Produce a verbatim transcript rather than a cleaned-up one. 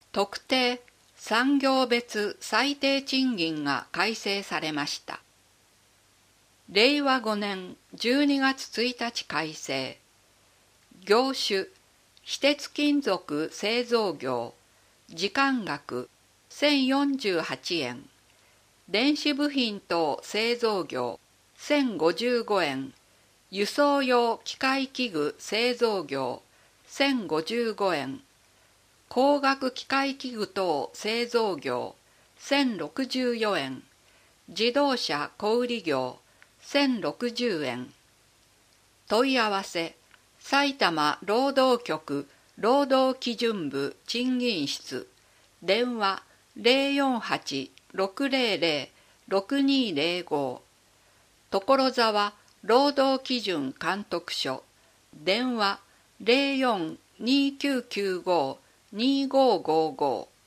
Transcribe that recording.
特定産業別最低賃金が改正されました。れいわごねんじゅうにがつついたち改正。業種、非鉄金属製造業、時間額せんよんじゅうはちえん。電子部品等製造業せんごじゅうごえん。輸送用機械器具製造業せんごじゅうごえん。光学機械器具等製造業せんろくじゅうよえん。自動車小売業せんろくじゅうえん。問い合わせ埼玉労働局労働基準部賃金室電話 ゼロよんはち ろくゼロゼロ ろくにゼロご 所沢労働基準監督署電話 ゼロよん にきゅうきゅうご にごごご